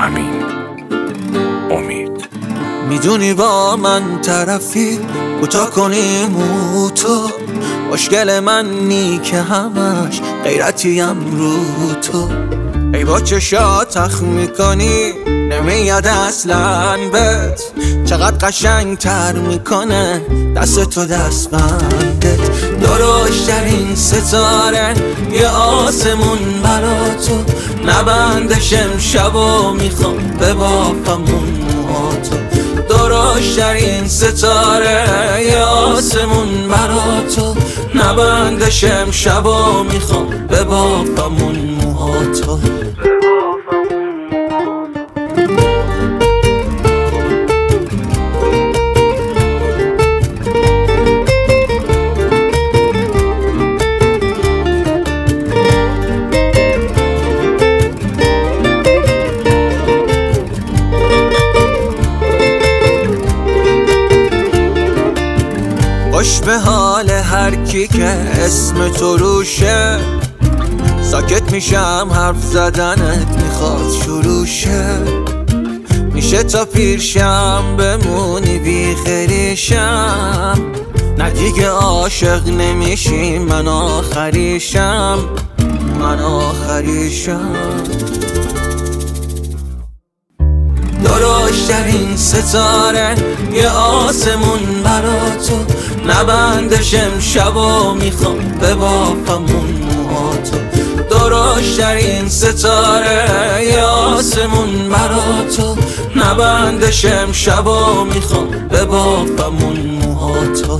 امین امید. میدونی با من طرفی کوتاه کنی تو مشکل من نی که همش غیرتیم رو تو. ای با چشات تخ میکنی نمیاد اصلا بهت، چقدر قشنگ تر میکنه دست تو دستبندت. درشترین ستاره یه آسمون برا تو، نبندش امشب و میخوام ببافمون موهاتو. درشترین ستاره یه آسمون برا تو، نبندش امشب و میخوام ببافمون موهاتو. خوش به حال هر کی که اسم تو روشه، ساکت میشم حرف زدنت میخواد شروع شه. میشه تا پیرشم بمونی بی خریشم، نه دیگه عاشق نمیشی من آخریشم، من آخریشم. درشترین ستاره یه آسمون برا تو، نبندش امشب و میخوام ببافمون موهاتو. درشترین ستاره یه آسمون برا تو، نبندش امشب و میخوام ببافمون موهاتو.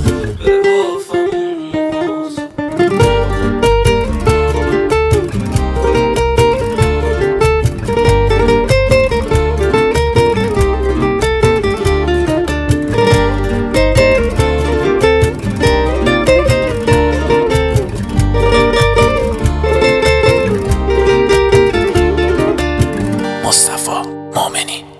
مصطفی مؤمنی.